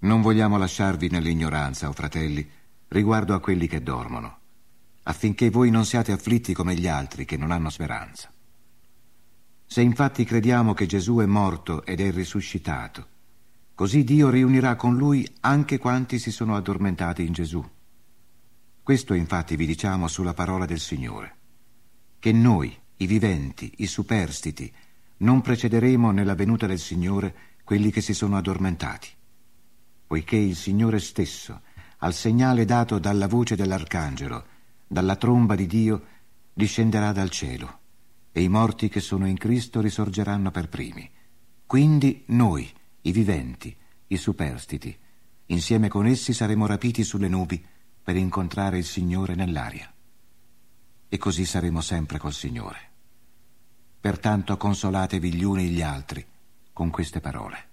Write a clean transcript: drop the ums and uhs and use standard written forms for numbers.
Non vogliamo lasciarvi nell'ignoranza, o fratelli, riguardo a quelli che dormono, affinché voi non siate afflitti come gli altri che non hanno speranza. Se infatti crediamo che Gesù è morto ed è risuscitato, così Dio riunirà con Lui anche quanti si sono addormentati in Gesù. Questo infatti vi diciamo sulla parola del Signore, che noi, i viventi, i superstiti, non precederemo nella venuta del Signore quelli che si sono addormentati, poiché il Signore stesso, al segnale dato dalla voce dell'arcangelo, dalla tromba di Dio, discenderà dal cielo, e i morti che sono in Cristo risorgeranno per primi. Quindi noi, i viventi, i superstiti, insieme con essi saremo rapiti sulle nubi per incontrare il Signore nell'aria. E così saremo sempre col Signore. Pertanto consolatevi gli uni gli altri con queste parole.